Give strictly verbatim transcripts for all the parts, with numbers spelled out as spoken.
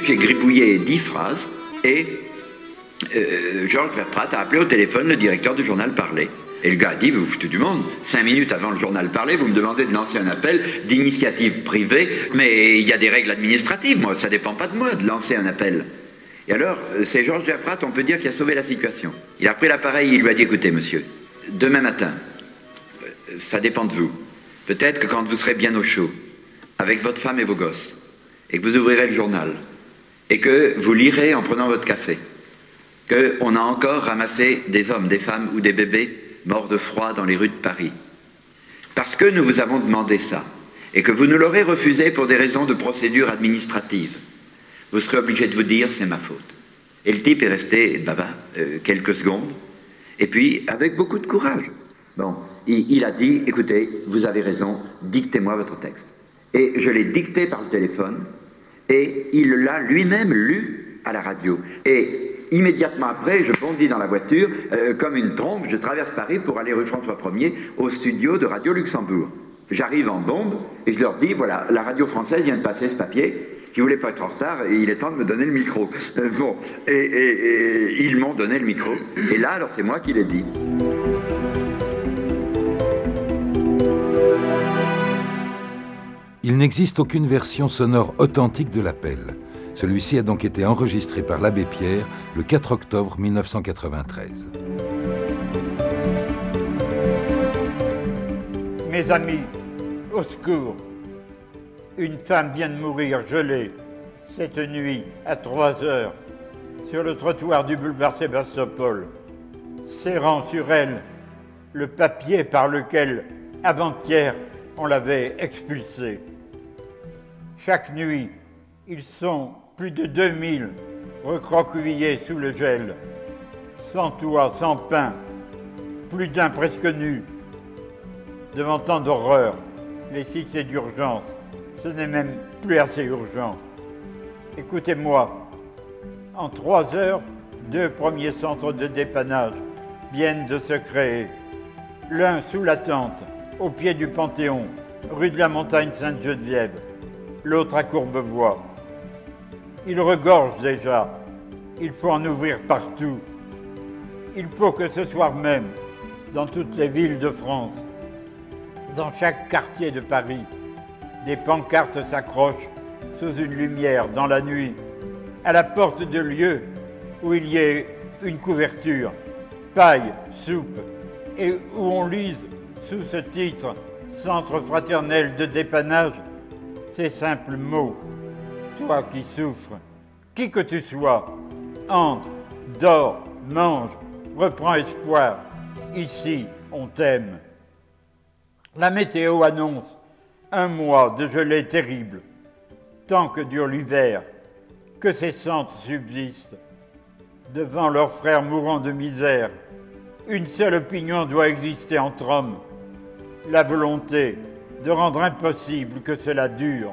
j'ai gribouillé dix phrases et euh, Georges Verprat a appelé au téléphone le directeur du journal Parler. Et le gars a dit, vous vous foutez du monde, cinq minutes avant le journal Parler, vous me demandez de lancer un appel d'initiative privée, mais il y a des règles administratives, moi, ça dépend pas de moi de lancer un appel. Et alors, c'est Georges Verprat, on peut dire, qui a sauvé la situation. Il a pris l'appareil, il lui a dit, écoutez, monsieur, demain matin, ça dépend de vous. Peut-être que quand vous serez bien au chaud, avec votre femme et vos gosses, et que vous ouvrirez le journal, et que vous lirez en prenant votre café, qu'on a encore ramassé des hommes, des femmes ou des bébés morts de froid dans les rues de Paris. Parce que nous vous avons demandé ça, et que vous nous l'aurez refusé pour des raisons de procédure administrative, vous serez obligé de vous dire, c'est ma faute. Et le type est resté baba euh, quelques secondes, et puis avec beaucoup de courage. Bon, il, il a dit, écoutez, vous avez raison, dictez-moi votre texte. Et je l'ai dicté par le téléphone, et il l'a lui-même lu à la radio. Et immédiatement après, je bondis dans la voiture, euh, comme une trompe, je traverse Paris pour aller rue François Ier, au studio de Radio Luxembourg. J'arrive en bombe, et je leur dis, voilà, la radio française vient de passer ce papier, si vous voulez pas être en retard, il est temps de me donner le micro. Euh, bon, et, et, et ils m'ont donné le micro, et là, alors c'est moi qui l'ai dit. Il n'existe aucune version sonore authentique de l'appel. Celui-ci a donc été enregistré par l'abbé Pierre le quatre octobre mille neuf cent quatre-vingt-treize. Mes amis, au secours. Une femme vient de mourir gelée cette nuit à trois heures sur le trottoir du boulevard Sébastopol, serrant sur elle le papier par lequel, avant-hier, on l'avait expulsée. Chaque nuit, ils sont plus de deux mille recroquevillés sous le gel, sans toit, sans pain, plus d'un presque nu. Devant tant d'horreur, les cités d'urgence, ce n'est même plus assez urgent. Écoutez-moi, en trois heures, deux premiers centres de dépannage viennent de se créer. L'un sous la tente, au pied du Panthéon, rue de la Montagne Sainte-Geneviève, l'autre à Courbevoie. Il regorge déjà, il faut en ouvrir partout. Il faut que ce soir même, dans toutes les villes de France, dans chaque quartier de Paris, des pancartes s'accrochent sous une lumière dans la nuit, à la porte de lieux où il y ait une couverture, paille, soupe, et où on lise sous ce titre « Centre fraternel de dépannage » ces simples mots. Toi qui souffres, qui que tu sois, entre, dors, mange, reprends espoir. Ici, on t'aime. La météo annonce un mois de gelée terrible, tant que dure l'hiver, que ces centres subsistent. Devant leurs frères mourant de misère, une seule opinion doit exister entre hommes, la volonté de rendre impossible que cela dure.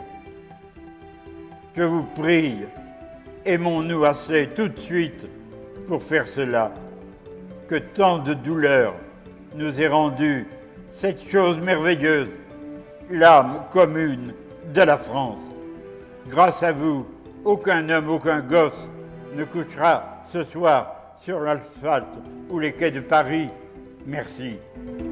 Je vous prie, aimons-nous assez tout de suite pour faire cela, que tant de douleurs nous ait rendu cette chose merveilleuse, l'âme commune de la France. Grâce à vous, aucun homme, aucun gosse ne couchera ce soir sur l'asphalte ou les quais de Paris. Merci.